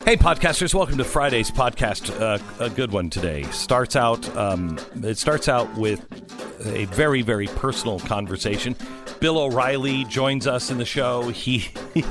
Hey, podcasters! Welcome to Friday's podcast. A good one today. It starts out with a very, very personal conversation. Bill O'Reilly joins us in the show. He's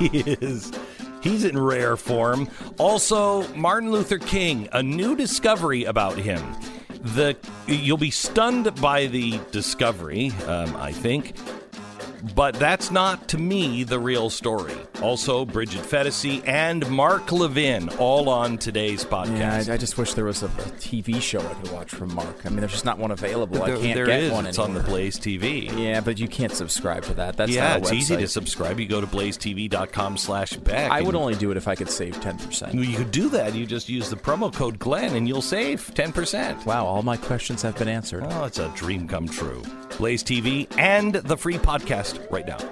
in rare form. Also, Martin Luther King, a new discovery about him. You'll be stunned by the discovery, I think. But that's not, to me, the real story. Also, Bridget Fetisi and Mark Levin, all on today's podcast. Yeah, I just wish there was a TV show I could watch from Mark. I mean, there's just not one available. I can't there get is. one It's anymore. on the Blaze TV. Yeah, but you can't subscribe to that. That's not a it's website. easy to subscribe. You go to blazetv.com/Beck. I would only do it if I could save 10%. You could do that. You just use the promo code Glenn, and you'll save 10%. Wow, all my questions have been answered. Oh, it's a dream come true. Blaze TV and the free podcast right now.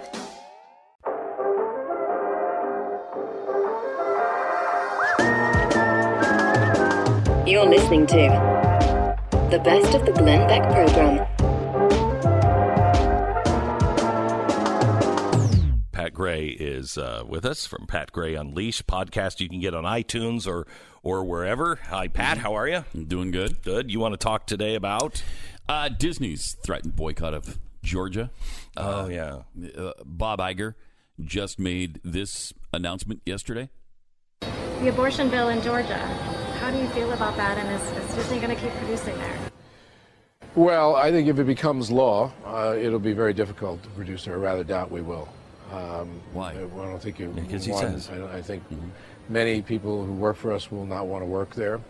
You're listening to the best of the Glenn Beck program. Pat Gray is with us from Pat Gray Unleashed podcast. You can get on iTunes or wherever. Hi, Pat. How are you? Doing good. Good. You want to talk today about? Disney's threatened boycott of Georgia. Oh, yeah. Bob Iger just made this announcement yesterday. The abortion bill in Georgia. How do you feel about that, and is Disney going to keep producing there? Well, I think if it becomes law, it'll be very difficult to produce there. I rather doubt we will. Why? I don't think you Because he want. says. I think many people who work for us will not want to work there,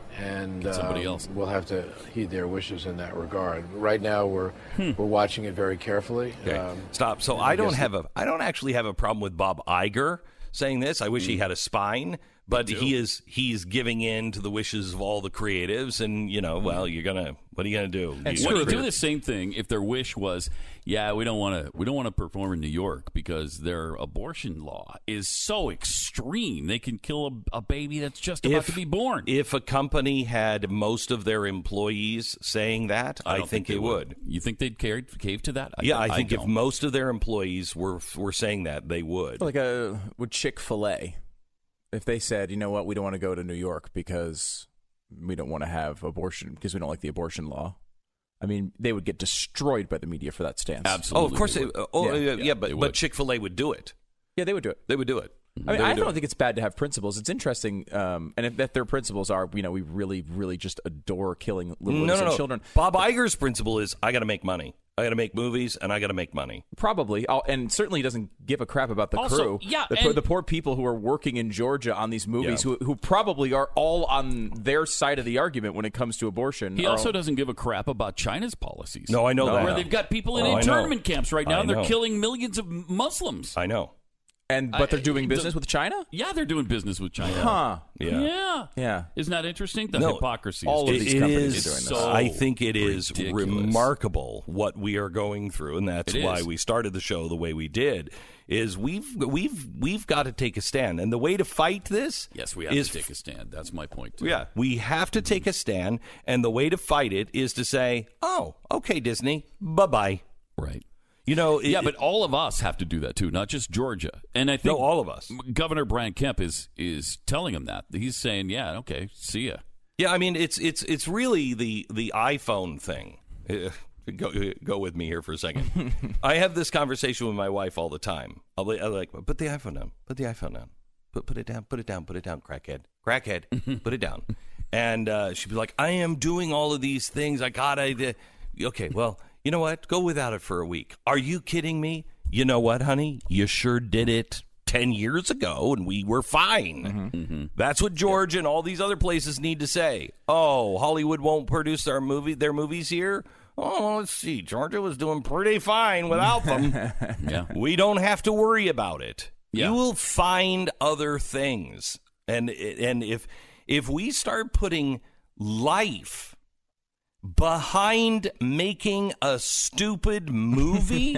and Get somebody else. we'll have to heed their wishes in that regard. Right now, we're watching it very carefully. Okay. Stop. So I don't actually have a problem with Bob Iger saying this. I wish he had a spine. But he's giving in to the wishes of all the creatives, and well, what are you gonna do? Would you do the same thing if their wish was, we don't want to perform in New York because their abortion law is so extreme they can kill a baby that's just about to be born. If a company had most of their employees saying that, I think they would. You think they'd cave to that? I think if don't. most of their employees were saying that, they would. Like with Chick-fil-A, if they said, you know what, we don't want to go to New York because we don't want to have abortion, because we don't like the abortion law. I mean, they would get destroyed by the media for that stance. Absolutely. Oh, of course. They would. But Chick-fil-A would do it. Yeah, they would do it. They would do it. I mean, I don't think it's bad to have principles. It's interesting, and if their principles are, we really, really just adore killing little innocent children. Bob Iger's principle is, I got to make money. I got to make movies, and I got to make money. Probably, and certainly he doesn't give a crap about the Also, crew. yeah, the poor people who are working in Georgia on these movies, who probably are all on their side of the argument when it comes to abortion. He also doesn't give a crap about China's policies. No, I know that. Where they've got people in I know. internment camps right now, and they're know. killing millions of Muslims. I know. But they're doing business with China? Yeah, they're doing business with China. Huh. Yeah. Isn't that interesting? The hypocrisy. all of is these It companies is, are doing this. so I think it is ridiculous. remarkable what we are going through, and that's It why is. we started the show the way we did. Is we've got to take a stand, and the way to fight this, Yes, we have to take a stand. That's my point, too. Yeah, we have to take a stand, and the way to fight it is to say, "Oh, okay, Disney, bye-bye." Right. But but all of us have to do that, too, not just Georgia. And I think all of us. Governor Brian Kemp is telling him that. He's saying, okay, see ya. Yeah, I mean, it's really the iPhone thing. Go with me here for a second. I have this conversation with my wife all the time. I'll like, put the iPhone down. Put the iPhone down. Put it down. Put it down. Put it down. Crackhead. Put it down. And she'd be like, I am doing all of these things. Okay, well, you know what? Go without it for a week. Are you kidding me? You know what, honey? You sure did it 10 years ago, and we were fine. That's what George and all these other places need to say. Oh, Hollywood won't produce their movies here? Oh, let's see. Georgia was doing pretty fine without them. Yeah. We don't have to worry about it. Yeah. You will find other things. And if we start putting life behind making a stupid movie,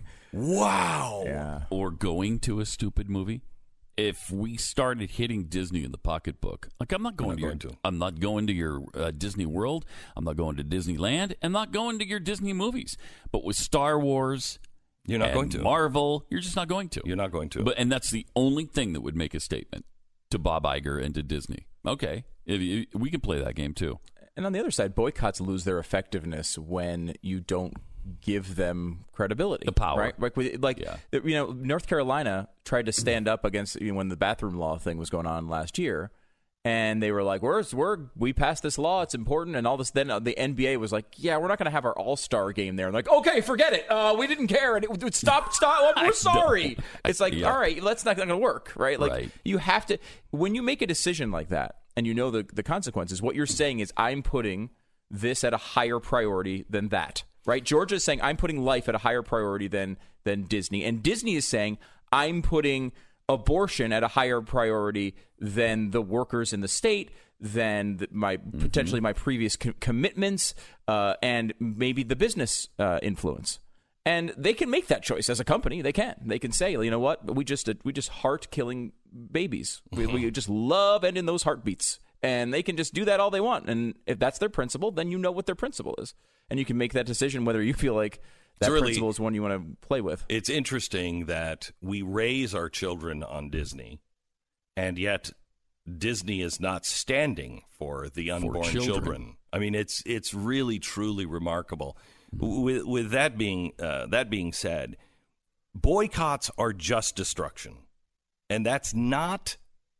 wow. Yeah. Or going to a stupid movie. If we started hitting Disney in the pocketbook, like I'm not going to your Disney World, I'm not going to Disneyland, I'm not going to your Disney movies. But with Star Wars, You're not and going to. Marvel, you're just not going to. You're not going to. And that's the only thing that would make a statement. to Bob Iger and to Disney. Okay, we can play that game too. And on the other side, boycotts lose their effectiveness when you don't give them credibility, the power, right? North Carolina tried to stand up against when the bathroom law thing was going on last year, and they were like, we passed this law, it's important, and all this. Then the NBA was like, yeah, we're not going to have our All-Star game there. And like, okay, forget it, we didn't care, and it would stop. We're sorry. It's like, all right, that's not going to work, right? Like, you have to, when you make a decision like that, and you know the consequences. What you're saying is, I'm putting this at a higher priority than that. Right? Georgia is saying, I'm putting life at a higher priority than Disney. And Disney is saying, I'm putting abortion at a higher priority than the workers in the state, than potentially my previous commitments, and maybe the business influence. And they can make that choice as a company. They can say, you know what? We just heart killing babies. We just love ending those heartbeats. And they can just do that all they want. And if that's their principle, then you know what their principle is. And you can make that decision whether you feel like that principle is one you want to play with. It's interesting that we raise our children on Disney, and yet Disney is not standing for the unborn children. I mean, it's really, truly remarkable. With that being said, boycotts are just destruction. And that's not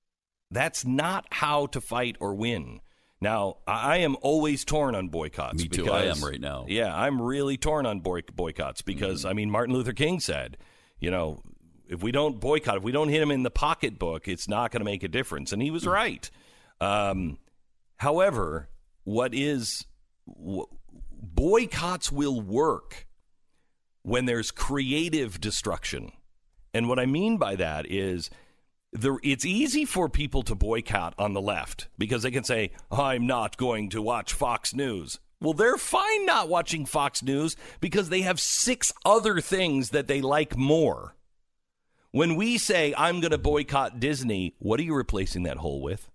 how to fight or win. Now, I am always torn on boycotts. Me too. I am right now. Yeah, I'm really torn on boycotts because, I mean, Martin Luther King said, if we don't boycott, if we don't hit him in the pocketbook, it's not going to make a difference. And he was right. However, boycotts will work when there's creative destruction. And what I mean by that is, it's easy for people to boycott on the left because they can say, I'm not going to watch Fox News. Well, they're fine not watching Fox News because they have 6 other things that they like more. When we say, I'm going to boycott Disney, what are you replacing that hole with?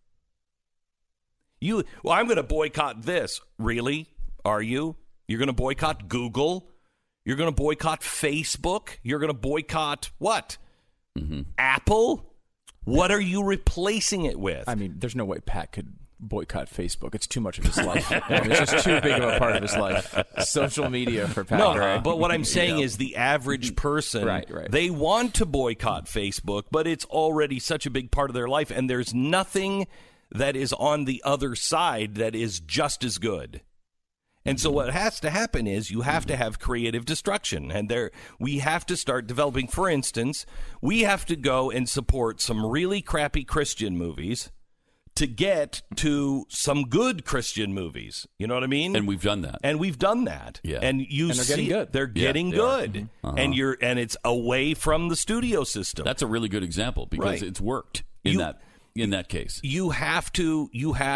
I'm going to boycott this. Really? Are you? You're going to boycott Google? You're going to boycott Facebook? You're going to boycott what? Apple? What are you replacing it with? I mean, there's no way Pat could boycott Facebook. It's too much of his life. It's just too big of a part of his life. Social media for Pat. No, but what I'm saying is the average person, right. They want to boycott Facebook, but it's already such a big part of their life, and there's nothing that is on the other side that is just as good. And so what has to happen is you have to have creative destruction. And we have to start developing. For instance, we have to go and support some really crappy Christian movies to get to some good Christian movies. You know what I mean? And we've done that. Yeah. And they're getting good. They're getting good. And it's away from the studio system. That's a really good example because it's worked in that case. You have to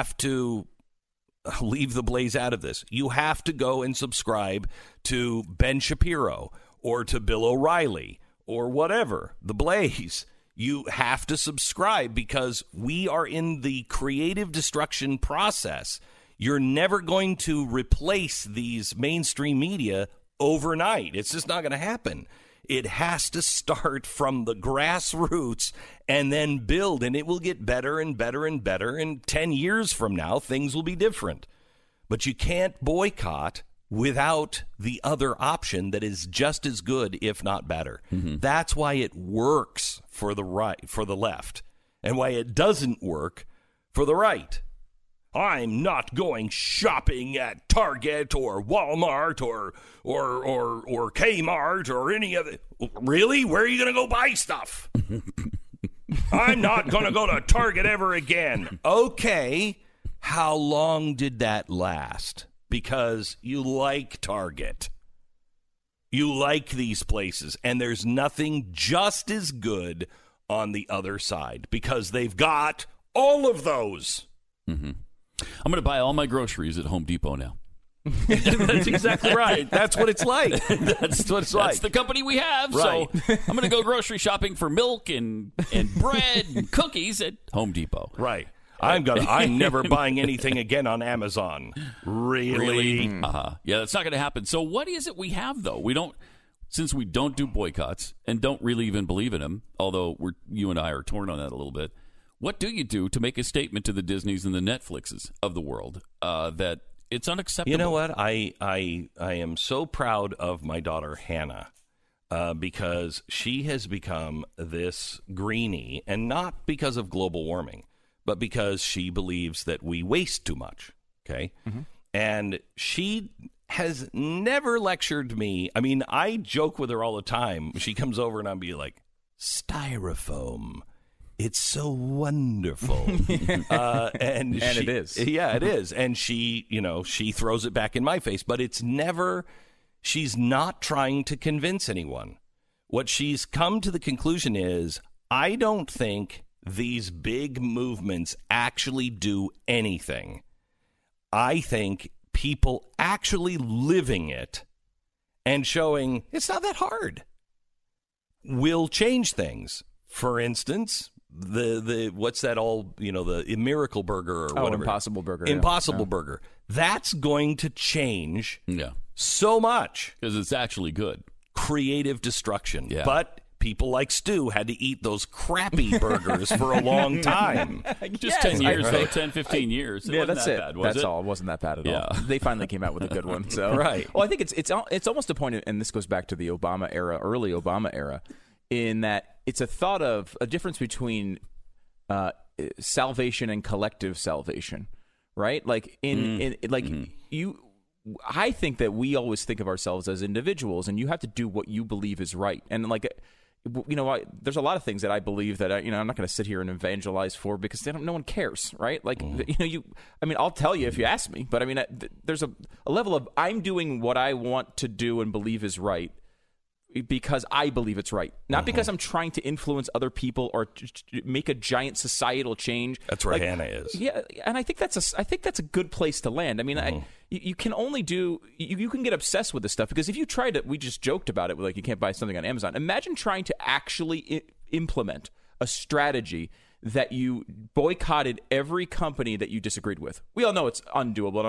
leave the Blaze out of this. You have to go and subscribe to Ben Shapiro or to Bill O'Reilly or whatever, the Blaze. You have to subscribe because we are in the creative destruction process. You're never going to replace these mainstream media overnight. It's just not going to happen. It has to start from the grassroots and then build, and it will get better and better and better. And 10 years from now, things will be different. But you can't boycott without the other option that is just as good, if not better. That's why it works for the left, and why it doesn't work for the right. I'm not going shopping at Target or Walmart or Kmart or any of it. Really? Where are you going to go buy stuff? I'm not going to go to Target ever again. Okay. How long did that last? Because you like Target. You like these places. And there's nothing just as good on the other side because they've got all of those. I'm going to buy all my groceries at Home Depot now. That's exactly right. That's what it's like. That's what it's like. That's the company we have. Right. So I'm going to go grocery shopping for milk and bread and cookies at Home Depot. Right. I'm never buying anything again on Amazon. Really? Yeah, that's not going to happen. So what is it we have, though? Since we don't do boycotts and don't really even believe in them, although you and I are torn on that a little bit, What do you do to make a statement to the Disneys and the Netflixes of the world that it's unacceptable? You know what? I am so proud of my daughter, Hannah, because she has become this greenie, and not because of global warming, but because she believes that we waste too much, okay? Mm-hmm. And she has never lectured me. I mean, I joke with her all the time. She comes over and I'll be like, styrofoam. It's so wonderful. And it is. Yeah, it is. And she throws it back in my face. But it's never, she's not trying to convince anyone. What she's come to the conclusion is, I don't think these big movements actually do anything. I think people actually living it and showing it's not that hard will change things. For instance, the what's that all, the Miracle Burger or whatever. Impossible Burger. Impossible Burger. That's going to change so much. Because it's actually good. Creative destruction. Yeah. But people like Stu had to eat those crappy burgers for a long time. Just 10 years, though. 10, 15 years. Yeah, that's that it. Bad, was that's it? all. It wasn't that bad at Yeah. all. They finally came out with a good one. So Right. Well, I think it's almost a point, and this goes back to the Obama era, early Obama era, in that it's a thought of a difference between salvation and collective salvation, right? Like I think that we always think of ourselves as individuals, and you have to do what you believe is right. And there's a lot of things that I believe that I'm not going to sit here and evangelize for because no one cares, right? Like I'll tell you if you ask me, but there's a level of I'm doing what I want to do and believe is right because I believe it's right, not because I'm trying to influence other people or make a giant societal change. That's where Hannah is. Yeah, and I think that's a good place to land. I mean, you can only do you can get obsessed with this stuff because if you try to, we just joked about it, like you can't buy something on Amazon. Imagine trying to actually implement a strategy that you boycotted every company that you disagreed with. We all know it's undoable.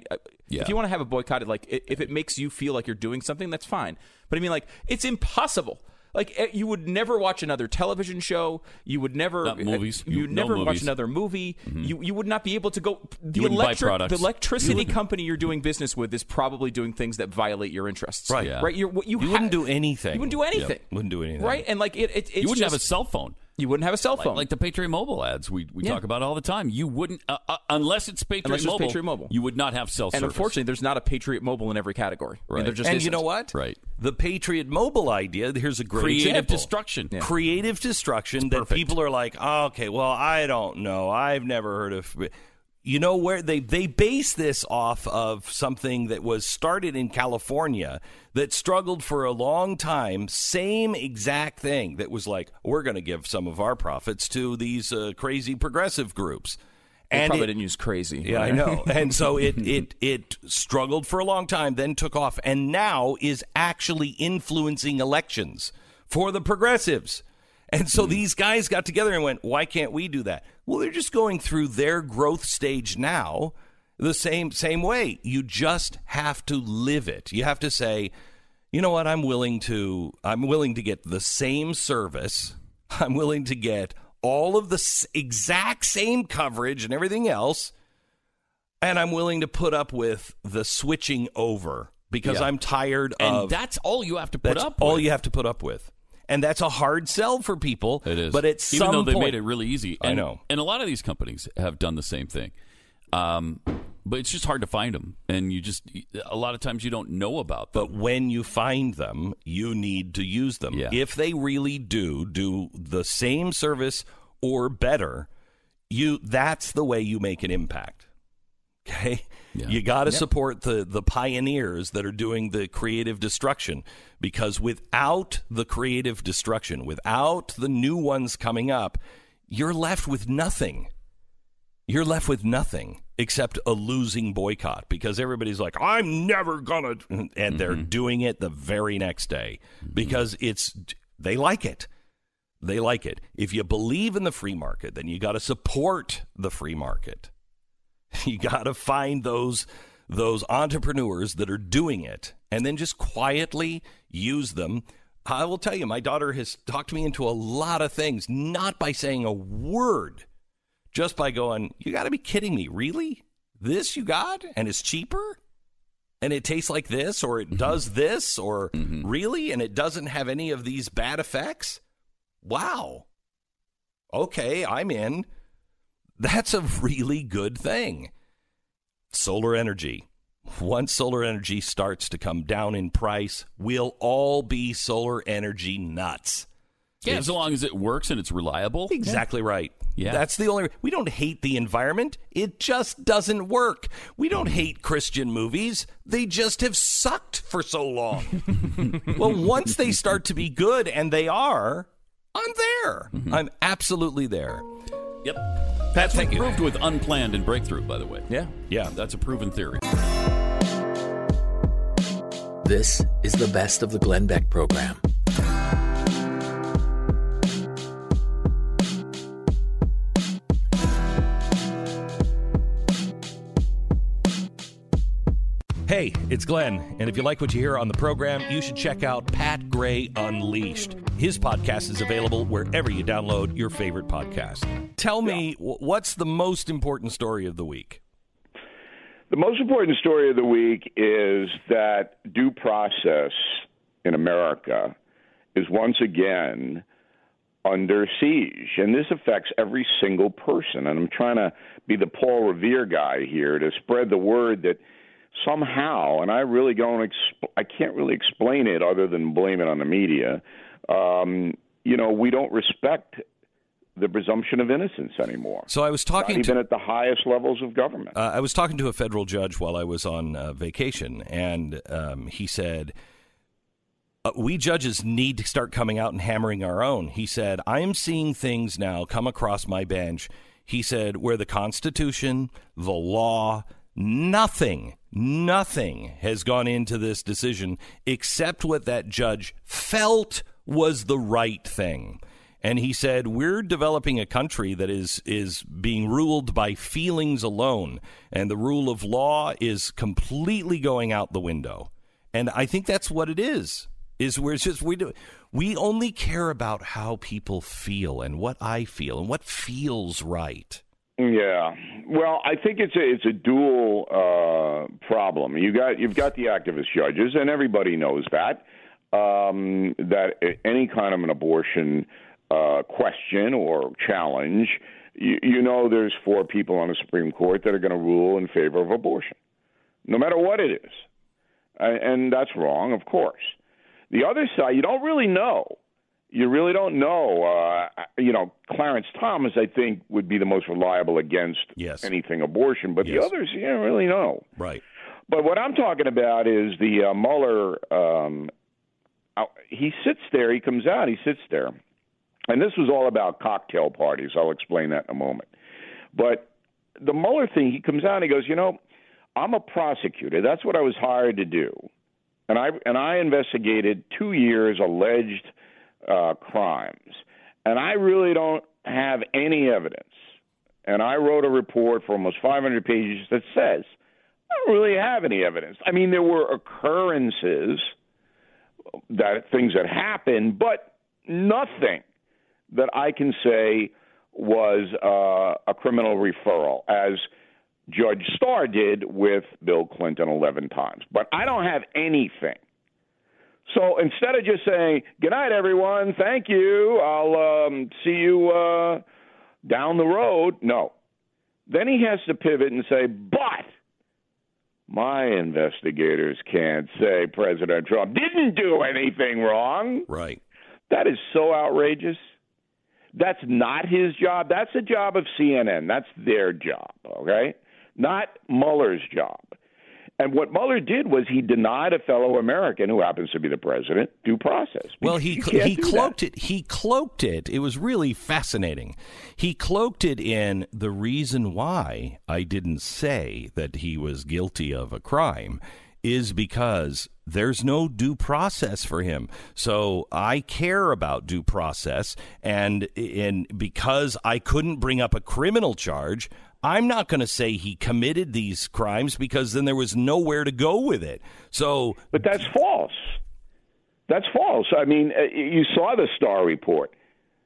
If you want to have a boycotted, like if it makes you feel like you're doing something, that's fine. But I mean, like it's impossible. Like you would never watch another television show. You would never Not movies. You'd never watch another movie. Mm-hmm. You would not be able to go. The buy products. electricity company you're doing business with is probably doing things that violate your interests. Right. Yeah. Right. You wouldn't do anything. You wouldn't do anything. Yep. Wouldn't do anything. Right. And like it's you wouldn't just, have a cell phone. You wouldn't have a cell phone. Like the Patriot Mobile ads we talk about all the time. You wouldn't, unless it's Patriot Mobile. You would not have cell service. And unfortunately, there's not a Patriot Mobile in every category. Right. I mean, there just and isn't. you know what? Right. The Patriot Mobile idea, here's a great Creative example. destruction. Yeah. Creative destruction that perfect. people are like, oh, okay, well, I don't know. I've never heard of... You know where they base this off of something that was started in California that struggled for a long time, same exact thing that was like, we're going to give some of our profits to these crazy progressive groups. They probably didn't use crazy. Yeah, right? I know. And so it struggled for a long time, then took off, and now is actually influencing elections for the progressives. And so these guys got together and went, why can't we do that? Well, they're just going through their growth stage now the same way. You just have to live it. You have to say, you know what, I'm willing to get the same service. I'm willing to get all of the exact same coverage and everything else. And I'm willing to put up with the switching over because I'm tired of... And that's all you have to put up with. all you have to put up with. And that's a hard sell for people. It is. But at some Even though they point, made it really easy. I know. And a lot of these companies have done the same thing. But it's just hard to find them. And a lot of times you don't know about them. But when you find them, you need to use them. Yeah. If they really do the same service or better, that's the way you make an impact. Okay? Yeah. You got to support the pioneers that are doing the creative destruction, because without the creative destruction, without the new ones coming up, you're left with nothing. You're left with nothing except a losing boycott, because everybody's like, I'm never going to, and they're doing it the very next day because they like it. They like it. If you believe in the free market, then you got to support the free market. You got to find those entrepreneurs that are doing it and then just quietly use them. I will tell you, my daughter has talked me into a lot of things, not by saying a word. just by going, you got to be kidding me. Really? This you got? And it's cheaper? And it tastes like this, or it does this, or really? And it doesn't have any of these bad effects? Wow. Okay, I'm in. That's a really good thing. Solar energy. Once solar energy starts to come down in price, we'll all be solar energy nuts. Yeah, as long as it works and it's reliable. Exactly right. Yeah. That's the only... We don't hate the environment. It just doesn't work. We don't hate Christian movies. They just have sucked for so long. Well, once they start to be good, and they are, I'm there. I'm absolutely there. Yep. Pat, thank you. Proved with Unplanned and Breakthrough, by the way. Yeah. Yeah. That's a proven theory. This is the best of the Glenn Beck program. Hey, it's Glenn, and if you like what you hear on the program, you should check out Pat Gray Unleashed. His podcast is available wherever you download your favorite podcast. Tell me, what's the most important story of the week? The most important story of the week is that due process in America is once again under siege, and this affects every single person. And I'm trying to be the Paul Revere guy here to spread the word that somehow, and I really I can't really explain it other than blame it on the media. We don't respect the presumption of innocence anymore. So I was talking even at the highest levels of government. I was talking to a federal judge while I was on vacation, and he said, we judges need to start coming out and hammering our own. He said, I am seeing things now come across my bench. He said, where the Constitution, the law, nothing has gone into this decision except what that judge felt was the right thing. And he said, we're developing a country that is being ruled by feelings alone, and the rule of law is completely going out the window. And I think that's what it is we only care about how people feel and what I feel and what feels right. Yeah, well, I think it's a dual problem. You've got the activist judges, and everybody knows that any kind of an abortion question or challenge, there's 4 people on the Supreme Court that are going to rule in favor of abortion, no matter what it is, and that's wrong, of course. The other side, you don't really know. You really don't know. Clarence Thomas, I think, would be the most reliable against anything abortion. But the others, you don't really know. Right. But what I'm talking about is the Mueller. He sits there. He comes out. He sits there. And this was all about cocktail parties. I'll explain that in a moment. But the Mueller thing, he comes out and he goes, I'm a prosecutor. That's what I was hired to do. And I investigated 2 years alleged crimes, and I really don't have any evidence. And I wrote a report for almost 500 pages that says I don't really have any evidence. I mean, there were occurrences, things that happened, but nothing that I can say was a criminal referral, as Judge Starr did with Bill Clinton 11 times. But I don't have anything. So instead of just saying, good night, everyone, thank you, I'll see you down the road, no. Then he has to pivot and say, but my investigators can't say President Trump didn't do anything wrong. Right. That is so outrageous. That's not his job. That's the job of CNN. That's their job, okay? Not Mueller's job. And what Mueller did was he denied a fellow American, who happens to be the president, due process. Well, he cloaked it. He cloaked it. It was really fascinating. He cloaked it in the reason why I didn't say that he was guilty of a crime is because there's no due process for him. So I care about due process, and because I couldn't bring up a criminal charge, I'm not going to say he committed these crimes because then there was nowhere to go with it. So, but that's false. That's false. I mean, you saw the Starr report.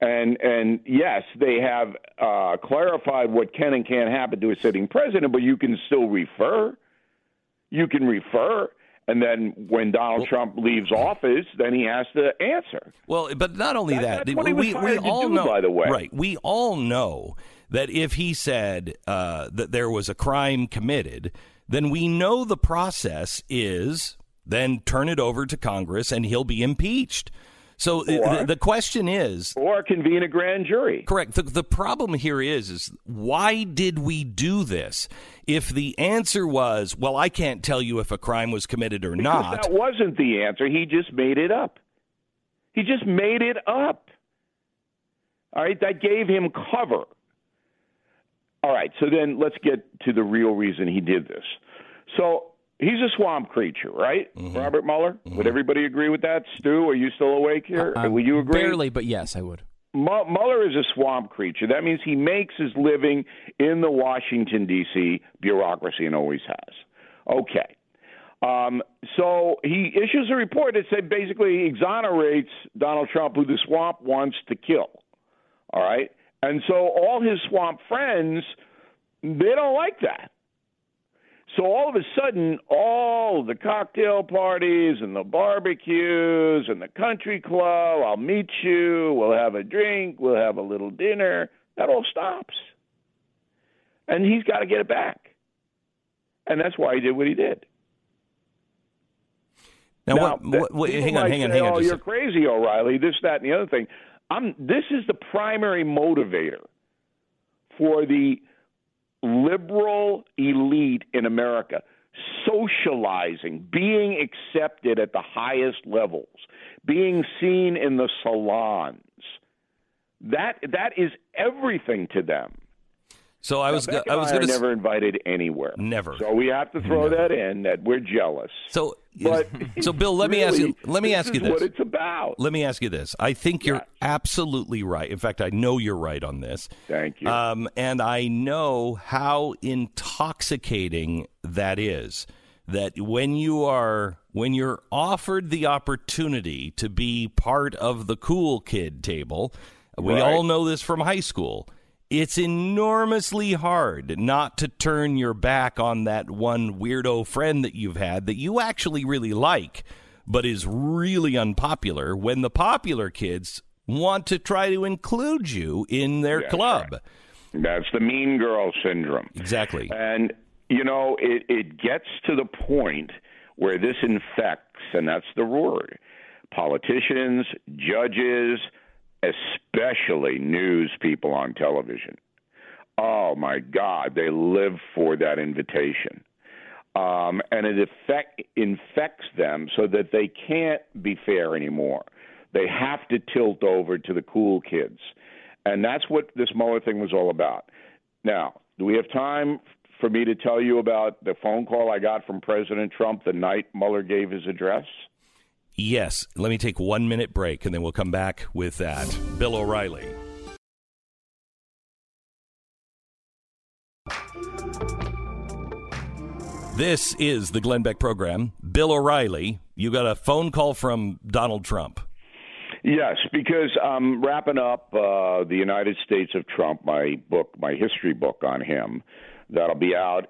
And yes, they have clarified what can and can't happen to a sitting president, but you can still refer. You can refer. And then when Donald Trump leaves office, then he has to answer. Well, but not only that, that's what he was we all do, know, by the way. Right. We all know that if he said that there was a crime committed, then we know the process is then turn it over to Congress and he'll be impeached. So the question is... Or convene a grand jury. Correct. The problem here is why did we do this? If the answer was, well, I can't tell you if a crime was committed or not. That wasn't the answer. He just made it up. He just made it up. All right? That gave him cover. All right. So then let's get to the real reason he did this. So... he's a swamp creature, right? Mm-hmm. Robert Mueller? Mm-hmm. Would everybody agree with that? Stu, are you still awake here? Will you agree? Barely, but yes, I would. Mueller is a swamp creature. That means he makes his living in the Washington, D.C. bureaucracy and always has. Okay. So he issues a report that said basically exonerates Donald Trump, who the swamp wants to kill. All right? And so all his swamp friends, they don't like that. So all of a sudden, all the cocktail parties and the barbecues and the country club, I'll meet you, we'll have a drink, we'll have a little dinner, that all stops. And he's got to get it back. And that's why he did what he did. Now hang on. Oh, you're crazy, O'Reilly, this, that, and the other thing. This is the primary motivator for the liberal elite in America, socializing, being accepted at the highest levels, being seen in the salons. That is everything to them. So I was going to never invited anywhere. Never. So we have to throw that in that we're jealous. So Bill, let me ask you this. What it's about. Let me ask you this. I think you're absolutely right. In fact, I know you're right on this. Thank you. And I know how intoxicating that is. That when you're offered the opportunity to be part of the cool kid table, we all know this from high school. It's enormously hard not to turn your back on that one weirdo friend that you've had that you actually really like, but is really unpopular when the popular kids want to try to include you in their club. Right. That's the mean girl syndrome. Exactly. And, it gets to the point where this infects, and that's the word, politicians, judges, especially news people on television. Oh, my God, they live for that invitation. And it infects them so that they can't be fair anymore. They have to tilt over to the cool kids. And that's what this Mueller thing was all about. Now, do we have time for me to tell you about the phone call I got from President Trump the night Mueller gave his address? Yes. Let me take 1 minute break, and then we'll come back with that. Bill O'Reilly. This is the Glenn Beck program. Bill O'Reilly, you got a phone call from Donald Trump. Yes, because I'm wrapping up the United States of Trump, my history book on him. That'll be out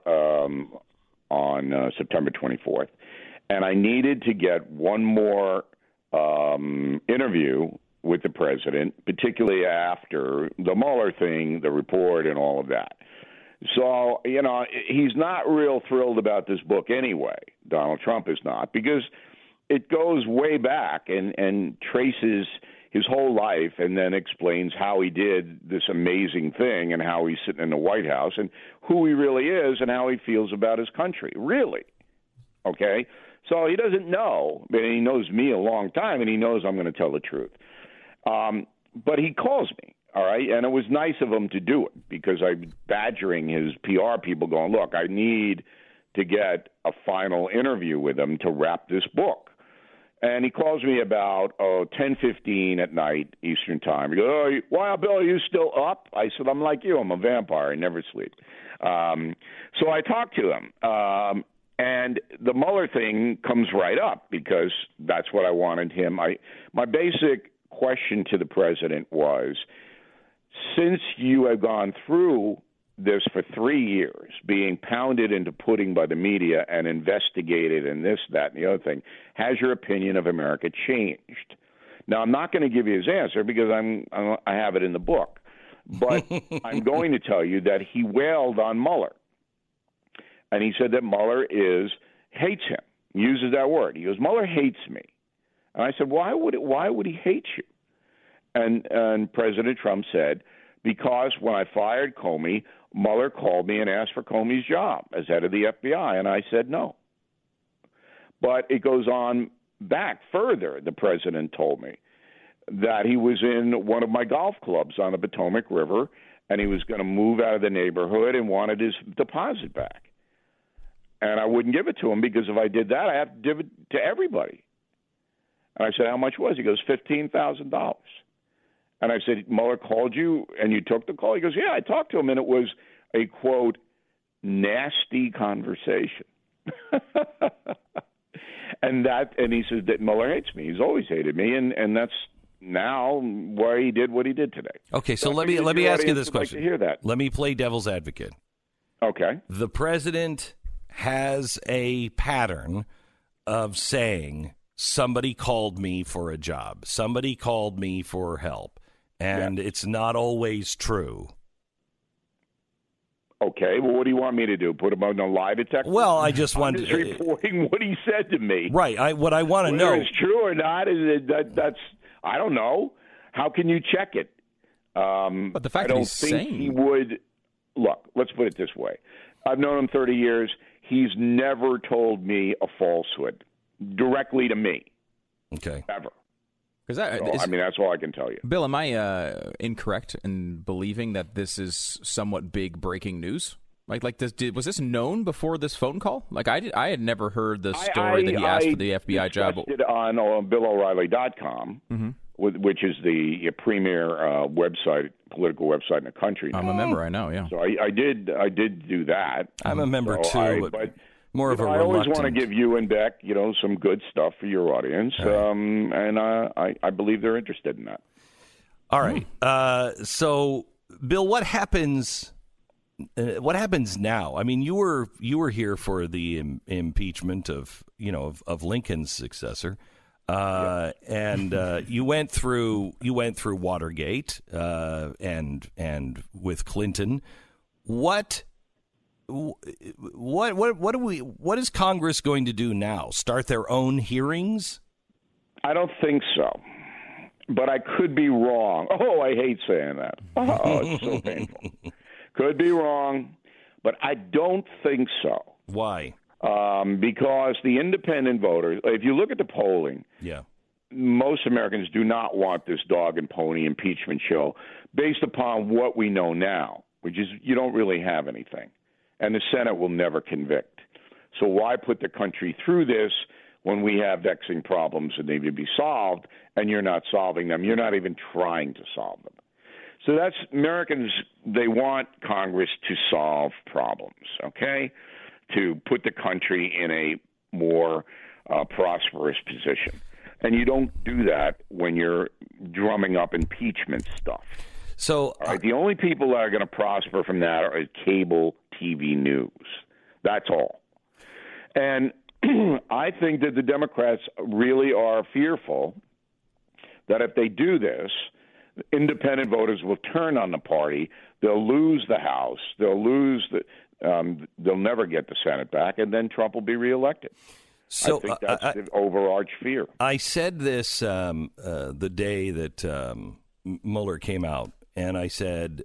on September 24th. And I needed to get one more interview with the president, particularly after the Mueller thing, the report, and all of that. So, he's not real thrilled about this book anyway. Donald Trump is not, because it goes way back and traces his whole life and then explains how he did this amazing thing and how he's sitting in the White House and who he really is and how he feels about his country, really. Okay? So he doesn't know, but he knows me a long time, and he knows I'm going to tell the truth. But he calls me, all right? And it was nice of him to do it because I'm badgering his PR people going, look, I need to get a final interview with him to wrap this book. And he calls me about 10:15 at night Eastern time. He goes, why, Bill, are you still up? I said, I'm like you. I'm a vampire. I never sleep. So I talked to him. And the Mueller thing comes right up because that's what I wanted him. My basic question to the president was, since you have gone through this for 3 years, being pounded into pudding by the media and investigated and this, that, and the other thing, has your opinion of America changed? Now, I'm not going to give you his answer because I have it in the book, but I'm going to tell you that he wailed on Mueller, and he said that Mueller hates him. Uses that word. He goes, Mueller hates me, and I said, why would he hate you? And President Trump said, because when I fired Comey, Mueller called me and asked for Comey's job as head of the FBI, and I said no. But it goes on back further. The president told me that he was in one of my golf clubs on the Potomac River, and he was going to move out of the neighborhood and wanted his deposit back. And I wouldn't give it to him because if I did that, I have to give it to everybody. And I said, how much was it? He goes, $15,000. And I said, Mueller called you and you took the call? He goes, yeah, I talked to him, and it was a, quote, nasty conversation. and he says that Mueller hates me. He's always hated me, and that's now why he did what he did today. Okay, so let me ask you this question. Like to hear that. Let me play devil's advocate. Okay. The president has a pattern of saying, somebody called me for a job. Somebody called me for help. And it's not always true. Okay, well, what do you want me to do? Put him on a lie detector? Well, I just want to reporting what he said to me. Right. What I want to know, whether it's true or not, that's I don't know. How can you check it? But the fact that he's saying he would look. Let's put it this way: I've known him 30 years. He's never told me a falsehood directly to me. Okay, ever. I mean, that's all I can tell you. Bill, am I incorrect in believing that this is somewhat big breaking news? Like this, was this known before this phone call? Like I had never heard the story that he asked for the FBI job. I discussed it on BillO'Reilly.com, which is the premier website, political website in the country. I'm a member, I know. Yeah. So I did do that. I'm a member too, but more of a I reluctant. always want to give you and Beck, some good stuff for your audience, and I believe they're interested in that. All right. So, Bill, what happens? What happens now? I mean, you were here for the impeachment of Lincoln's successor, and you went through Watergate, and with Clinton. What is Congress going to do now? Start their own hearings? I don't think so, but I could be wrong. Oh, I hate saying that. Oh, it's so painful. Could be wrong, but I don't think so. Why? Because the independent voters, if you look at the polling, most Americans do not want this dog and pony impeachment show based upon what we know now, which is you don't really have anything. And the Senate will never convict. So why put the country through this when we have vexing problems that need to be solved, and you're not solving them? You're not even trying to solve them. So that's Americans, they want Congress to solve problems, okay, to put the country in a more prosperous position. And you don't do that when you're drumming up impeachment stuff. So the only people that are going to prosper from that are cable TV news. That's all. And I think that the Democrats really are fearful that if they do this, independent voters will turn on the party. They'll lose the House. They'll lose they'll never get the Senate back, and then Trump will be reelected. So I think that's the overarching fear. I said this the day that Mueller came out. And I said,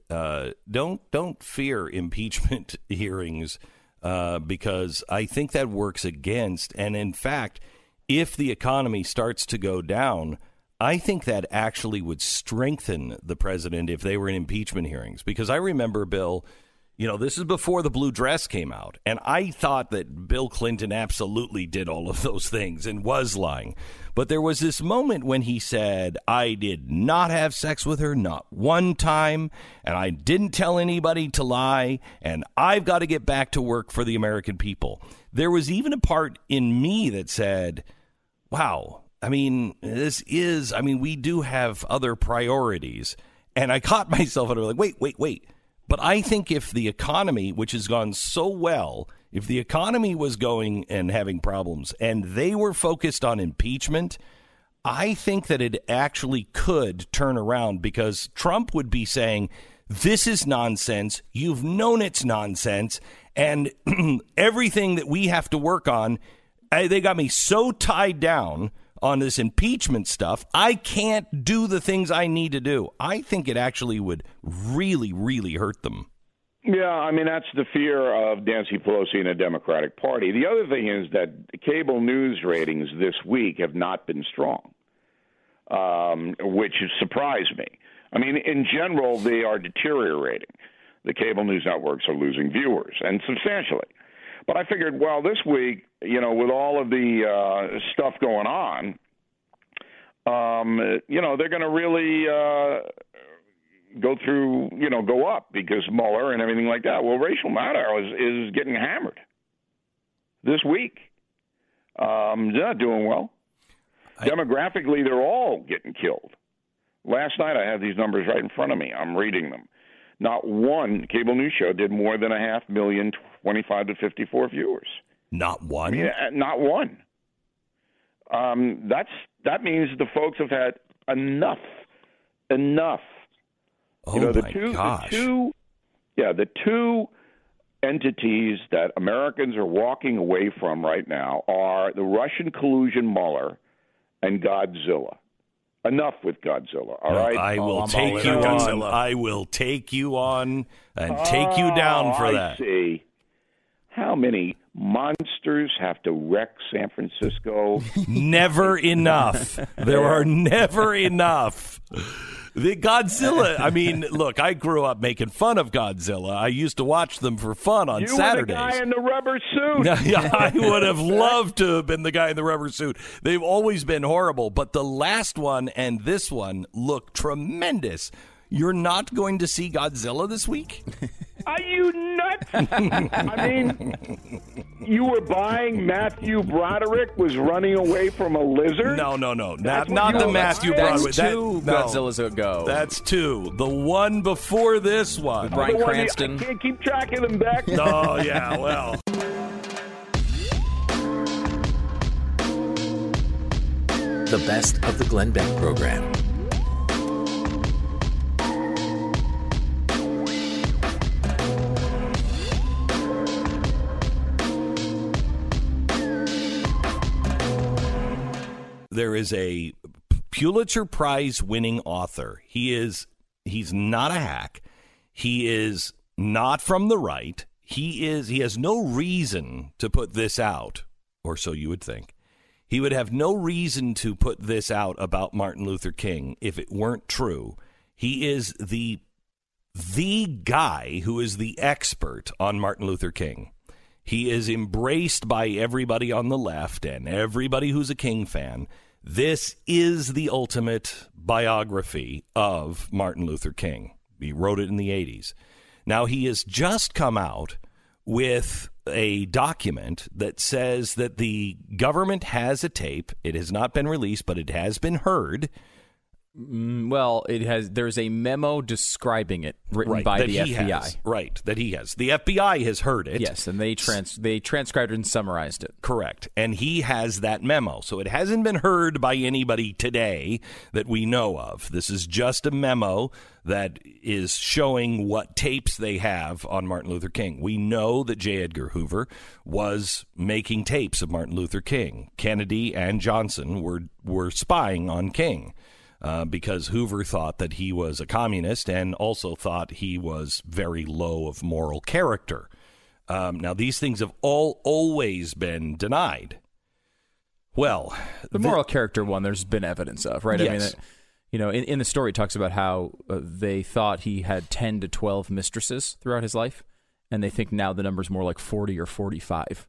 don't fear impeachment hearings because I think that works against. And in fact, if the economy starts to go down, I think that actually would strengthen the president if they were in impeachment hearings. Because I remember, Bill, this is before the blue dress came out. And I thought that Bill Clinton absolutely did all of those things and was lying. But there was this moment when he said, I did not have sex with her, not one time, and I didn't tell anybody to lie, and I've got to get back to work for the American people. There was even a part in me that said, wow, we do have other priorities. And I caught myself and I was like, wait. But I think if the economy, which has gone so well, if the economy was going and having problems and they were focused on impeachment, I think that it actually could turn around, because Trump would be saying, this is nonsense. You've known it's nonsense. And everything that we have to work on, they got me so tied down on this impeachment stuff, I can't do the things I need to do. I think it actually would really, really hurt them. Yeah, that's the fear of Nancy Pelosi and the Democratic Party. The other thing is that cable news ratings this week have not been strong, which has surprised me. In general, they are deteriorating. The cable news networks are losing viewers, and substantially. But I figured, well, this week, with all of the stuff going on, they're going to really go up because Mueller and everything like that. Well, Rachel Maddow is getting hammered this week. They're not doing well. Demographically, they're all getting killed. Last night, I have these numbers right in front of me. I'm reading them. Not one cable news show did more than 500,000 25 to 54 viewers. Not one? Not one. That means the folks have had enough. Oh, gosh. The two entities that Americans are walking away from right now are the Russian collusion Mueller and Godzilla. Enough with Godzilla, all right? I will take you on. I will take you on and take you down for that. I see. How many monsters have to wreck San Francisco? Never enough. There are never enough. The Godzilla, look, I grew up making fun of Godzilla. I used to watch them for fun on Saturdays. You were the guy in the rubber suit. I would have loved to have been the guy in the rubber suit. They've always been horrible, but the last one and this one look tremendous. You're not going to see Godzilla this week? Are you nuts? You were buying Matthew Broderick was running away from a lizard? No. Not the Matthew Broderick. That's two Godzillas ago. That's two. The one before this one. Bryan Cranston. I can't keep track of them back. Oh, yeah, well. The best of the Glenn Beck program. There is a Pulitzer Prize winning author. He's not a hack. He is not from the right. He has no reason to put this out, or so you would think. He would have no reason to put this out about Martin Luther King if it weren't true. He is the guy who is the expert on Martin Luther King. He is embraced by everybody on the left and everybody who's a King fan. This is the ultimate biography of Martin Luther King. He wrote it in the 80s. Now, he has just come out with a document that says that the government has a tape. It has not been released, but it has been heard. Well, there's a memo describing it written by the FBI. That he has. The FBI has heard it. Yes, and they transcribed it and summarized it. Correct. And he has that memo. So it hasn't been heard by anybody today that we know of. This is just a memo that is showing what tapes they have on Martin Luther King. We know that J. Edgar Hoover was making tapes of Martin Luther King. Kennedy and Johnson were spying on King. Because Hoover thought that he was a communist and also thought he was very low of moral character. Now, these things have always been denied. Well, the moral character one, there's been evidence of, right? Yes. In the story, it talks about how they thought he had 10 to 12 mistresses throughout his life, and they think now the number's more like 40 or 45.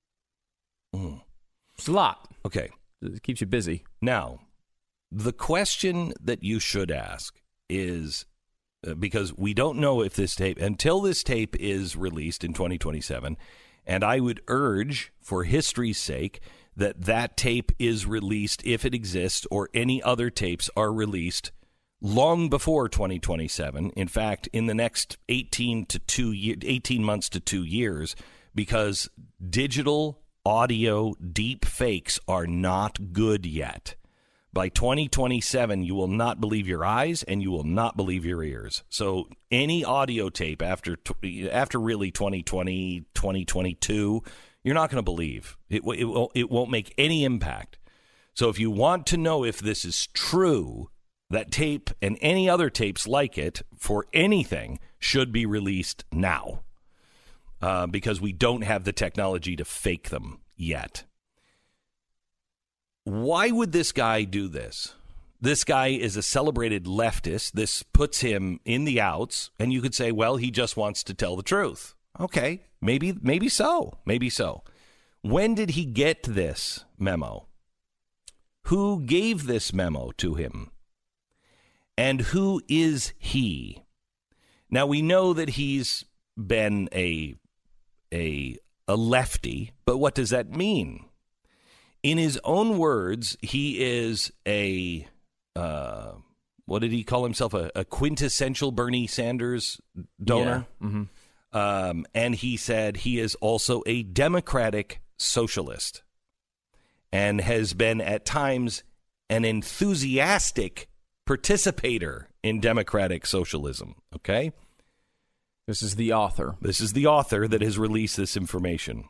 It's a lot. Okay. It keeps you busy. Now, the question that you should ask is, because we don't know if this tape, until this tape is released in 2027, and I would urge, for history's sake, that tape is released, if it exists, or any other tapes are released long before 2027. In fact, in the next 18 months to 2 years, because digital audio deep fakes are not good yet. By 2027, you will not believe your eyes and you will not believe your ears. So any audio tape after really 2020, 2022, you're not going to believe. It won't make any impact. So if you want to know if this is true, that tape and any other tapes like it for anything should be released now, because we don't have the technology to fake them yet. Why would this guy do this? This guy is a celebrated leftist. This puts him in the outs, and you could say, well, he just wants to tell the truth. Okay, maybe so. Maybe so. When did he get this memo? Who gave this memo to him? And who is he? Now, we know that he's been a lefty, but what does that mean? In his own words, he is what did he call himself? A quintessential Bernie Sanders donor. Yeah. Mm-hmm. And he said he is also a democratic socialist and has been at times an enthusiastic participator in democratic socialism. Okay? This is the author. This is the author that has released this information.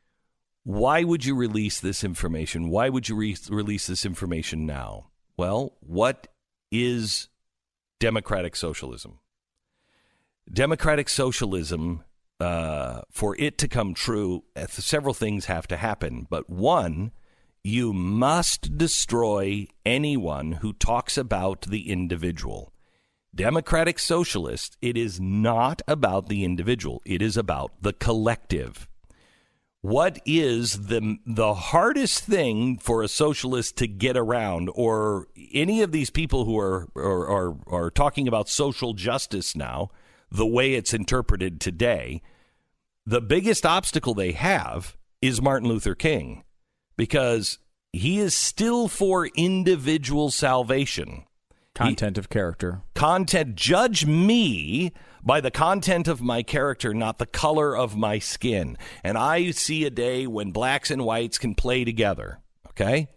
Why would you release this information? Why would you release this information now? Well, what is democratic socialism? Democratic socialism, for it to come true, several things have to happen. But one, you must destroy anyone who talks about the individual. Democratic socialist, it is not about the individual. It is about the collective. What is the hardest thing for a socialist to get around, or any of these people who are talking about social justice now, the way it's interpreted today? The biggest obstacle they have is Martin Luther King, because he is still for individual salvation. Content of character. Content. Judge me by the content of my character, not the color of my skin. And I see a day when blacks and whites can play together. Okay?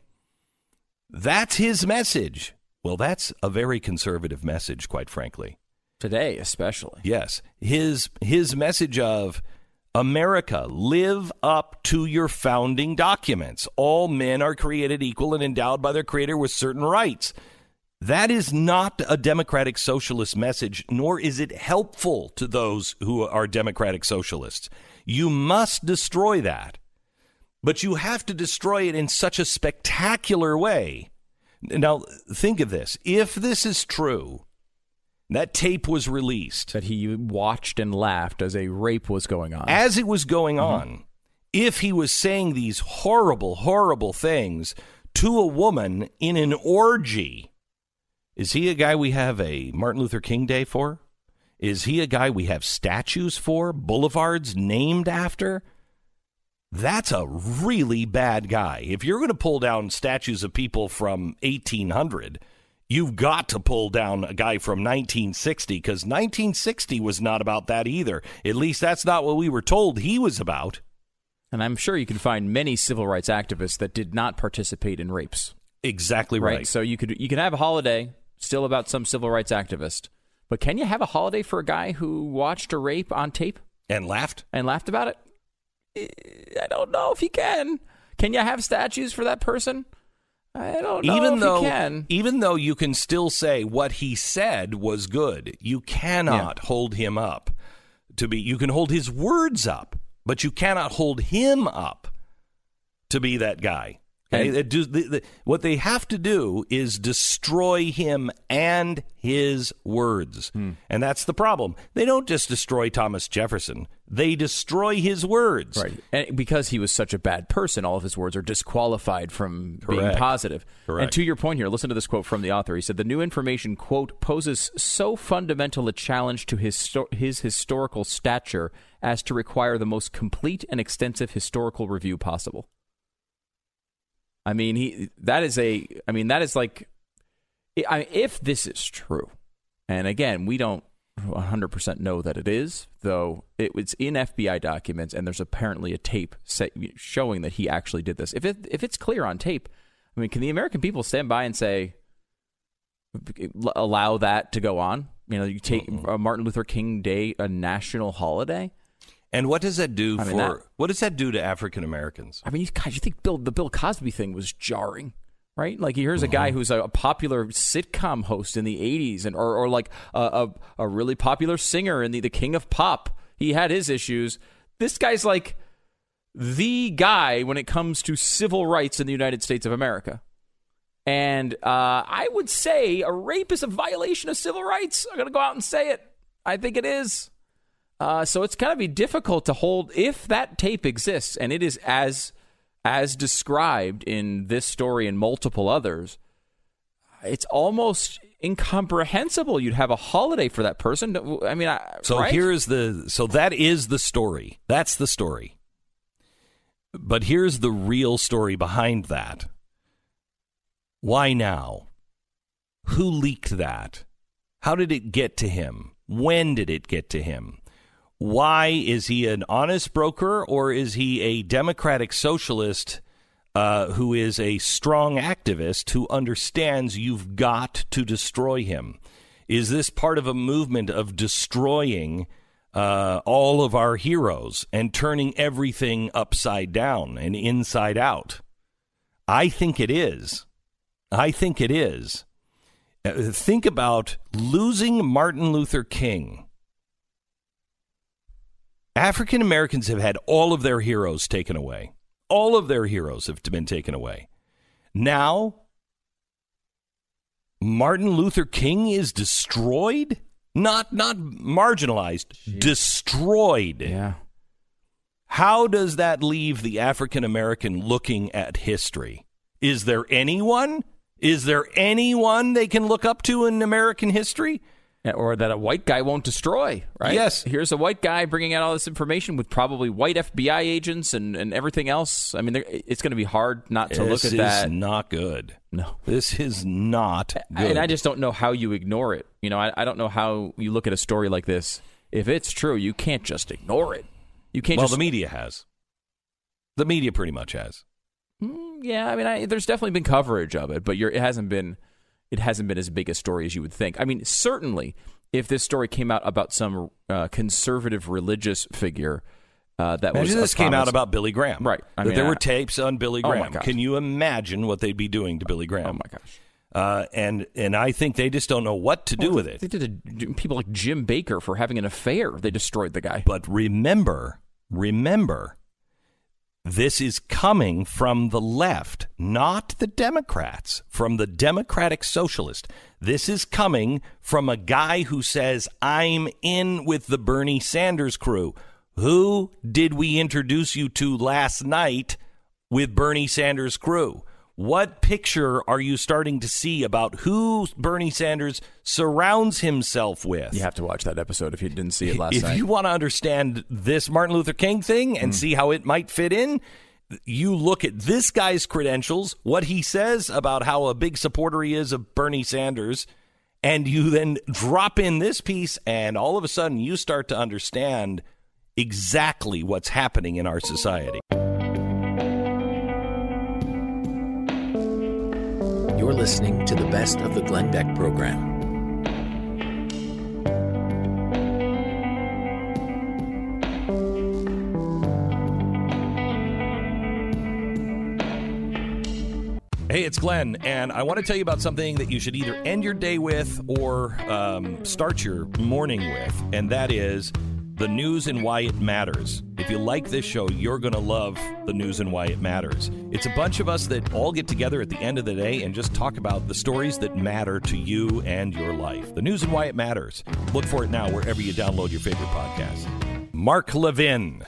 That's his message. Well, that's a very conservative message, quite frankly. Today, especially. Yes. His message of America, live up to your founding documents. All men are created equal and endowed by their creator with certain rights. That is not a democratic socialist message, nor is it helpful to those who are democratic socialists. You must destroy that. But you have to destroy it in such a spectacular way. Now, think of this. If this is true, that tape was released. That he watched and laughed as a rape was going on. As it was going on. If he was saying these horrible, horrible things to a woman in an orgy, is he a guy we have a Martin Luther King Day for? Is he a guy we have statues for, boulevards named after? That's a really bad guy. If you're going to pull down statues of people from 1800, you've got to pull down a guy from 1960, because 1960 was not about that either. At least that's not what we were told he was about. And I'm sure you can find many civil rights activists that did not participate in rapes. Exactly right. So you could have a holiday still about some civil rights activist, but can you have a holiday for a guy who watched a rape on tape and laughed about it? I don't know if you can. Can you have statues for that person? I don't know if you can. Even though you can still say what he said was good, you cannot hold him up to be. You can hold his words up, but you cannot hold him up to be that guy. Okay? What they have to do is destroy him and his words. And that's the problem. They don't just destroy Thomas Jefferson. They destroy his words. Right. And because he was such a bad person, all of his words are disqualified from being positive. Correct. And to your point here, listen to this quote from the author. He said, the new information, quote, poses so fundamental a challenge to his historical stature as to require the most complete and extensive historical review possible. I mean, that is like, if this is true, and again, we don't 100% know that it is, though it's in FBI documents, and there's apparently a tape showing that he actually did this. If it's clear on tape, I mean, can the American people stand by and say, allow that to go on? You know, you take Martin Luther King Day, a national holiday. And what does that do what does that do to African Americans? I mean, you think the Bill Cosby thing was jarring, right? Like, here's a guy who's a popular sitcom host in the 80s, or like a really popular singer in the King of Pop. He had his issues. This guy's like the guy when it comes to civil rights in the United States of America. And I would say a rape is a violation of civil rights. I'm going to go out and say it. I think it is. So it's going to be difficult to hold if that tape exists, and it is as described in this story and multiple others. It's almost incomprehensible you'd have a holiday for that person. I mean, right? So that is the story. That's the story. But here's the real story behind that. Why now? Who leaked that? How did it get to him? When did it get to him? Why is he an honest broker, or is he a democratic socialist who is a strong activist who understands you've got to destroy him? Is this part of a movement of destroying all of our heroes and turning everything upside down and inside out? I think it is. Think about losing Martin Luther King. African Americans have had all of their heroes taken away. All of their heroes have been taken away. Now, Martin Luther King is destroyed? Not marginalized, destroyed. Yeah. How does that leave the African American looking at history? Is there anyone? Is there anyone they can look up to in American history? Or that a white guy won't destroy, right? Yes. Here's a white guy bringing out all this information with probably white FBI agents and everything else. I mean, it's going to be hard not to look at that. This is not good. No. This is not good. And I just don't know how you ignore it. You know, I don't know how you look at a story like this. If it's true, you can't just ignore it. You can't the media has. The media pretty much has. Yeah, I mean, there's definitely been coverage of it, but it hasn't been as big a story as you would think. I mean, certainly, if this story came out about some conservative religious figure this came out about Billy Graham, right? There were tapes on Billy Graham. Oh my gosh. Can you imagine what they'd be doing to Billy Graham? Oh my gosh! And I think they just don't know what to do with it. They did people like Jim Baker for having an affair. They destroyed the guy. But remember. This is coming from the left, not the Democrats, from the Democratic Socialist. This is coming from a guy who says, I'm in with the Bernie Sanders crew. Who did we introduce you to last night with Bernie Sanders' crew? What picture are you starting to see about who Bernie Sanders surrounds himself with? You have to watch that episode if you didn't see it last night. If you want to understand this Martin Luther King thing and see how it might fit in, you look at this guy's credentials, what he says about how a big supporter he is of Bernie Sanders, and you then drop in this piece, and all of a sudden you start to understand exactly what's happening in our society. You're listening to the best of the Glenn Beck program. Hey, it's Glenn, and I want to tell you about something that you should either end your day with or start your morning with, and that is the news and why it matters. If you like this show, you're going to love the news and why it matters. It's a bunch of us that all get together at the end of the day and just talk about the stories that matter to you and your life. The news and why it matters. Look for it now wherever you download your favorite podcast. Mark Levin,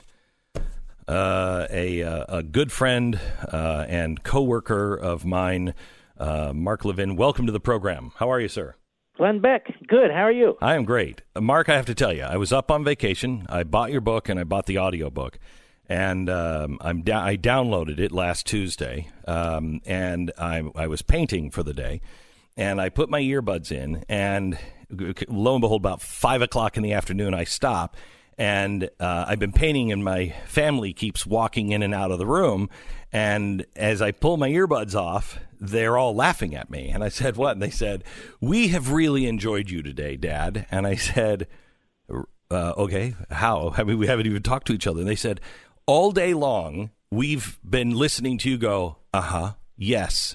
a good friend and coworker of mine. Mark Levin, welcome to the program. How are you, sir? Glenn Beck, good. How are you? I am great. Mark, I have to tell you, I was up on vacation. I bought your book, and I bought the audio book. And I downloaded it last Tuesday, and I was painting for the day, and I put my earbuds in, and lo and behold, about 5 o'clock in the afternoon, I stop, and I've been painting, and my family keeps walking in and out of the room, and as I pull my earbuds off, they're all laughing at me, and I said, what? And they said, we have really enjoyed you today, Dad. And I said, okay, how? I mean, we haven't even talked to each other. And they said, all day long, we've been listening to you go, yes,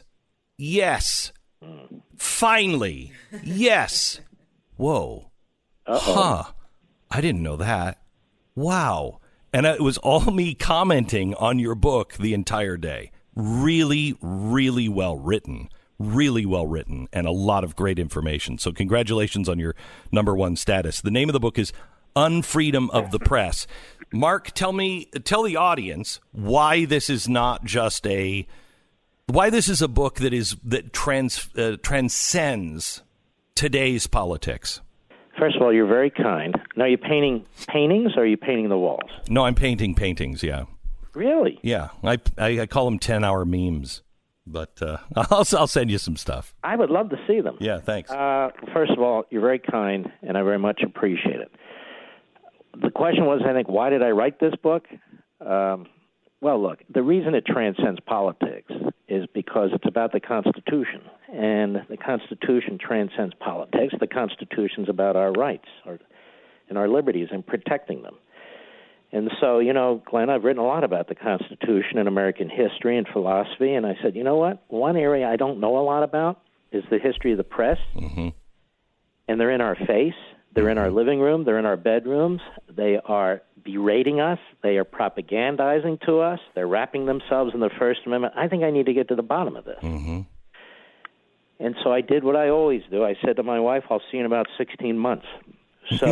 finally, yes. Whoa. Huh. I didn't know that. Wow. And it was all me commenting on your book the entire day. Really, really well written. Really well written, and a lot of great information. So congratulations on your -- status. The name of the book is Unfreedom of the Press. Mark, tell the audience why this is not just why this is a book that transcends today's politics. First of all, you're very kind. Now, are you painting paintings or are you painting the walls? No, I'm painting paintings, yeah. Really? Yeah. I call them 10-hour memes, but I'll send you some stuff. I would love to see them. Yeah, thanks. First of all, you're very kind, and I very much appreciate it. The question was, I think, why did I write this book? Well, look, the reason it transcends politics is because it's about the Constitution, and the Constitution transcends politics. The Constitution's about our rights and our liberties and protecting them. And so, Glenn, I've written a lot about the Constitution and American history and philosophy, and I said, you know what? One area I don't know a lot about is the history of the press, and they're in our face. They're in our living room. They're in our bedrooms. They are berating us. They are propagandizing to us. They're wrapping themselves in the First Amendment. I think I need to get to the bottom of this. And so I did what I always do. I said to my wife, I'll see you in about 16 months. So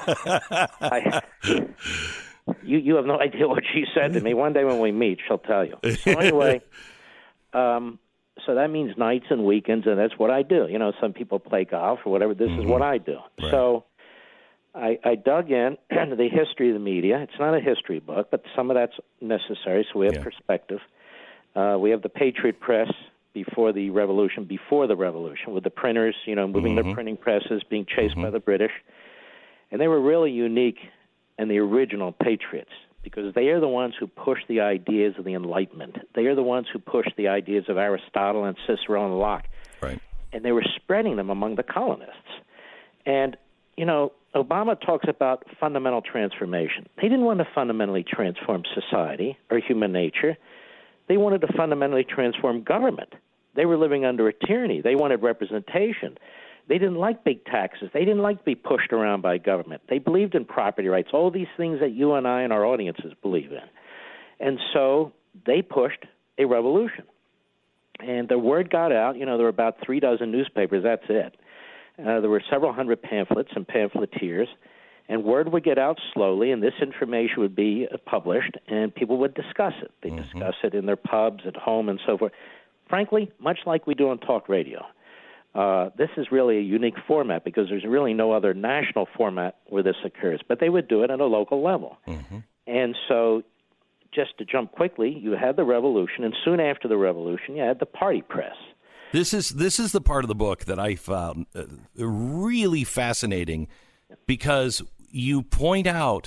you have no idea what she said to me. One day when we meet, she'll tell you. So anyway, so that means nights and weekends, and that's what I do. Some people play golf or whatever. This is what I do. Right. So I dug in to the history of the media. It's not a history book, but some of that's necessary, so we have perspective. We have the Patriot Press before the Revolution, with the printers, moving their printing presses, being chased by the British. And they were really unique and the original patriots, because they are the ones who pushed the ideas of the Enlightenment. They are the ones who pushed the ideas of Aristotle and Cicero and Locke. Right. And they were spreading them among the colonists. And, Obama talks about fundamental transformation. They didn't want to fundamentally transform society or human nature. They wanted to fundamentally transform government. They were living under a tyranny. They wanted representation. They didn't like big taxes. They didn't like to be pushed around by government. They believed in property rights, all these things that you and I and our audiences believe in. And so they pushed a revolution. And the word got out. There were about 36 newspapers. That's it. There were several hundred pamphlets and pamphleteers. And word would get out slowly, and this information would be published, and people would discuss it. They'd discuss it in their pubs, at home, and so forth. Frankly, much like we do on talk radio. This is really a unique format because there's really no other national format where this occurs. But they would do it at a local level. And so, just to jump quickly, you had the revolution, and soon after the revolution, you had the party press. This is the part of the book that I found really fascinating, because you point out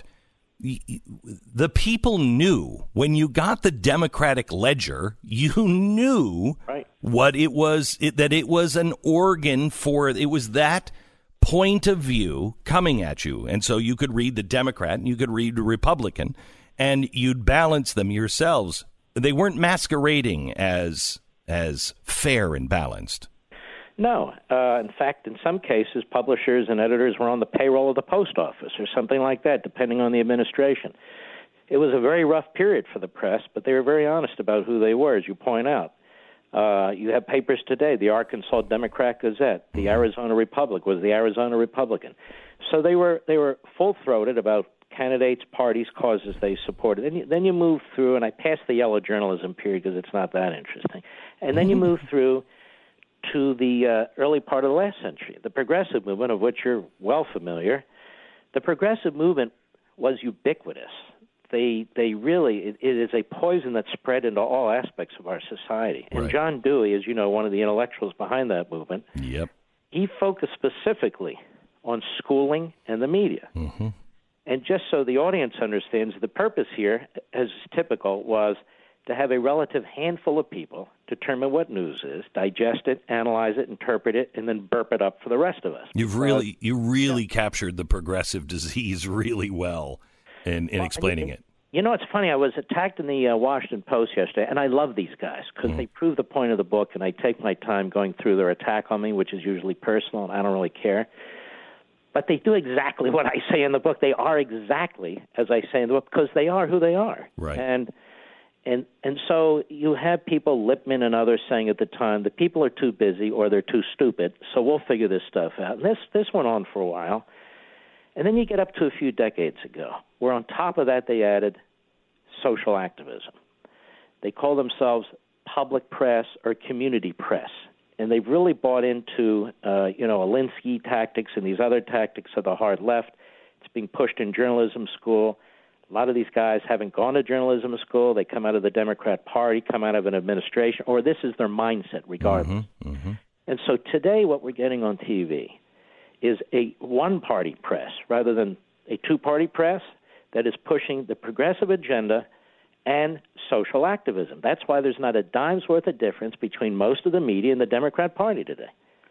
the people knew when you got the Democratic Ledger, you knew what it was, that it was an organ for, it was that point of view coming at you. And so you could read the Democrat and you could read the Republican, and you'd balance them yourselves. They weren't masquerading as fair and balanced. No. In fact, in some cases, publishers and editors were on the payroll of the post office or something like that, depending on the administration. It was a very rough period for the press, but they were very honest about who they were, as you point out. You have papers today, the Arkansas Democrat Gazette, the Arizona Republic was the Arizona Republican. So they were full-throated about candidates, parties, causes they supported. Then you move through, and I passed the yellow journalism period because it's not that interesting. And then you move through to the early part of the last century, the progressive movement, of which you're well familiar. The progressive movement was ubiquitous. they really, it is a poison that's spread into all aspects of our society. And John Dewey, as you know, one of the intellectuals behind that movement, he focused specifically on schooling and the media. Mm-hmm. And just so the audience understands, the purpose here, as typical, was to have a relative handful of people determine what news is, digest it, analyze it, interpret it, and then burp it up for the rest of us. You really captured the progressive disease really well in explaining it. You know, it's funny. I was attacked in the Washington Post yesterday, and I love these guys because they prove the point of the book, and I take my time going through their attack on me, which is usually personal, and I don't really care. But they do exactly what I say in the book. They are exactly as I say in the book because they are who they are. Right. And so you have people, Lippman and others, saying at the time that people are too busy or they're too stupid, so we'll figure this stuff out. And this went on for a while. And then you get up to a few decades ago, where on top of that they added social activism. They call themselves public press or community press. And they've really bought into, Alinsky tactics and these other tactics of the hard left. It's being pushed in journalism school. A lot of these guys haven't gone to journalism school. They come out of the Democrat Party, come out of an administration, or this is their mindset regardless. Mm-hmm. And so today what we're getting on TV is a one-party press rather than a two-party press that is pushing the progressive agenda and social activism. That's why there's not a dime's worth of difference between most of the media and the Democrat Party today.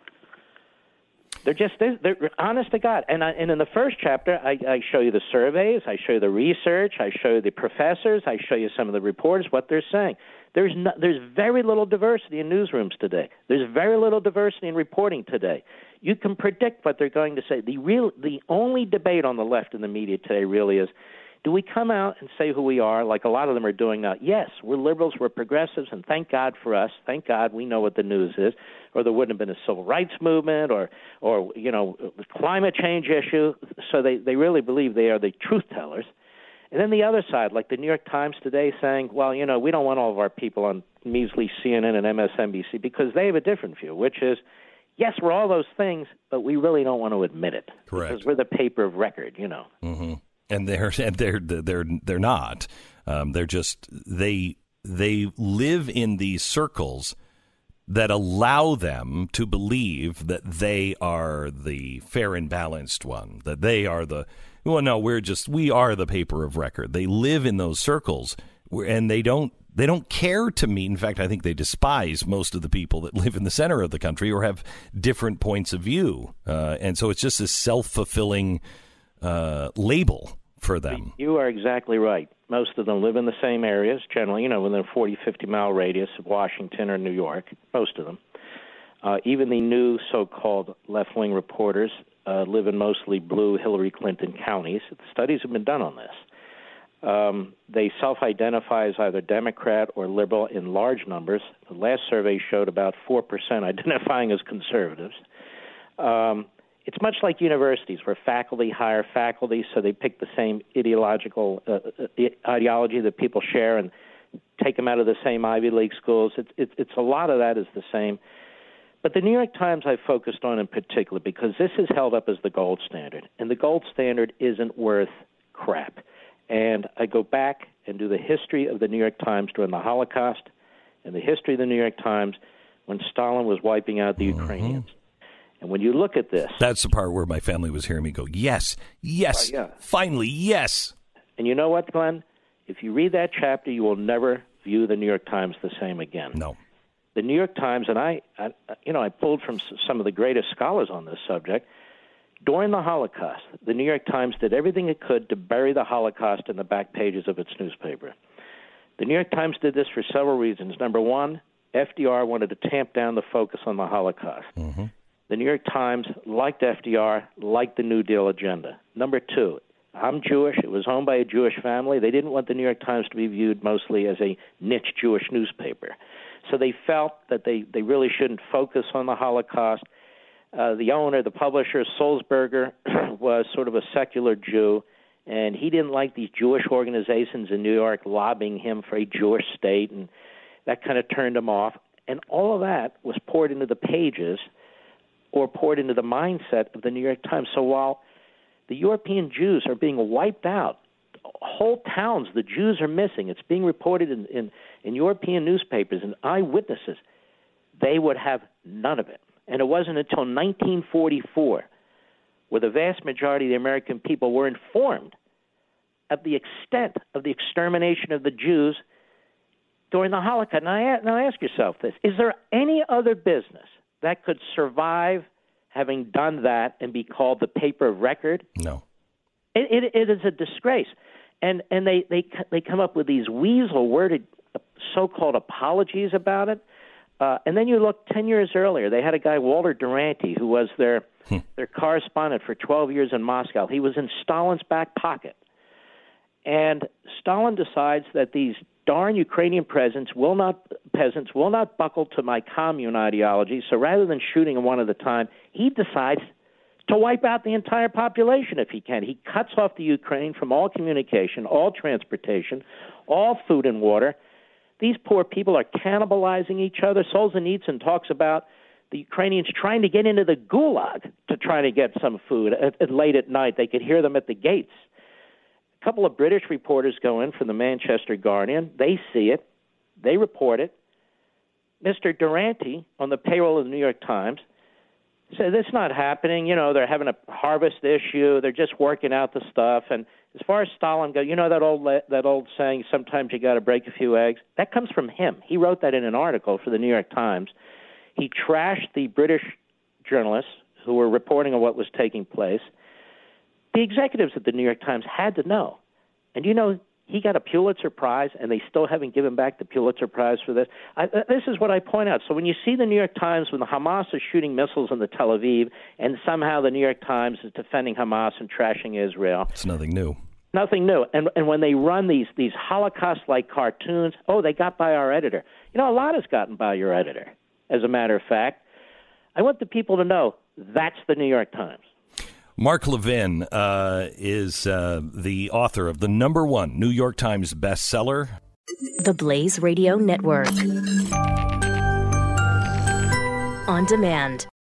They're honest to God. And in the first chapter, I show you the surveys, I show you the research, I show you the professors, I show you some of the reporters, what they're saying. There's very little diversity in newsrooms today. There's very little diversity in reporting today. You can predict what they're going to say. The only debate on the left in the media today really is, do we come out and say who we are, like a lot of them are doing now? Yes, we're liberals, we're progressives, and thank God for us. Thank God we know what the news is, or there wouldn't have been a civil rights movement or the climate change issue. So they really believe they are the truth tellers. And then the other side, like the New York Times today saying, well, we don't want all of our people on measly CNN and MSNBC because they have a different view, which is, yes, we're all those things, but we really don't want to admit it. Correct. Because we're the paper of record, Mm-hmm. And they're not. They're just they live in these circles that allow them to believe that they are the fair and balanced one. That they are we are the paper of record. They live in those circles, and they don't care to meet. In fact, I think they despise most of the people that live in the center of the country or have different points of view. And so it's just this self-fulfilling label for them. You are exactly right. Most of them live in the same areas, generally, within a 40, 50-mile radius of Washington or New York, most of them. Even the new so-called left-wing reporters live in mostly blue Hillary Clinton counties. Studies have been done on this. They self-identify as either Democrat or liberal in large numbers. The last survey showed about 4% identifying as conservatives. It's much like universities where faculty hire faculty, so they pick the same ideology that people share and take them out of the same Ivy League schools. It's a lot of that is the same. But the New York Times I focused on in particular because this is held up as the gold standard, and the gold standard isn't worth crap. And I go back and do the history of the New York Times during the Holocaust and the history of the New York Times when Stalin was wiping out the Ukrainians. And when you look at this... That's the part where my family was hearing me go, yes, finally, yes. And you know what, Glenn? If you read that chapter, you will never view the New York Times the same again. No. The New York Times, and I pulled from some of the greatest scholars on this subject, during the Holocaust, the New York Times did everything it could to bury the Holocaust in the back pages of its newspaper. The New York Times did this for several reasons. Number one, FDR wanted to tamp down the focus on the Holocaust. Mm-hmm. The New York Times liked FDR, liked the New Deal agenda. Number two, I'm Jewish. It was owned by a Jewish family. They didn't want the New York Times to be viewed mostly as a niche Jewish newspaper. So they felt that they really shouldn't focus on the Holocaust. The owner, the publisher, Sulzberger, was sort of a secular Jew, and he didn't like these Jewish organizations in New York lobbying him for a Jewish state, and that kind of turned him off. And all of that was poured into the pages or poured into the mindset of the New York Times. So while the European Jews are being wiped out whole towns, the Jews are missing. It's being reported in European newspapers and eyewitnesses. They would have none of it. And it wasn't until 1944 where the vast majority of the American people were informed of the extent of the extermination of the Jews during the Holocaust. Now ask yourself this. Is there any other business that could survive having done that and be called the paper of record? No. It is a disgrace. And they come up with these weasel-worded so-called apologies about it. And then you look 10 years earlier. They had a guy, Walter Duranty, who was their correspondent for 12 years in Moscow. He was in Stalin's back pocket. And Stalin decides that these darn Ukrainian peasants will not buckle to my commune ideology. So rather than shooting them one at a time, he decides to wipe out the entire population if he can. He cuts off the Ukraine from all communication, all transportation, all food and water. These poor people are cannibalizing each other. Solzhenitsyn talks about the Ukrainians trying to get into the gulag to try to get some food late at night. They could hear them at the gates. A couple of British reporters go in from the Manchester Guardian. They see it. They report it. Mr. Duranty, on the payroll of the New York Times, said it's not happening. You know, they're having a harvest issue. They're just working out the stuff. And as far as Stalin goes, you know that old saying, sometimes you got to break a few eggs? That comes from him. He wrote that in an article for the New York Times. He trashed the British journalists who were reporting on what was taking place. The executives at the New York Times had to know. And you know, he got a Pulitzer Prize, and they still haven't given back the Pulitzer Prize for this. This is what I point out. So when you see the New York Times, when the Hamas is shooting missiles into Tel Aviv, and somehow the New York Times is defending Hamas and trashing Israel. It's nothing new. Nothing new. And when they run these Holocaust-like cartoons, they got by our editor. You know, a lot has gotten by your editor, as a matter of fact. I want the people to know that's the New York Times. Mark Levin is the author of the #1 New York Times bestseller, The Blaze Radio Network. On demand.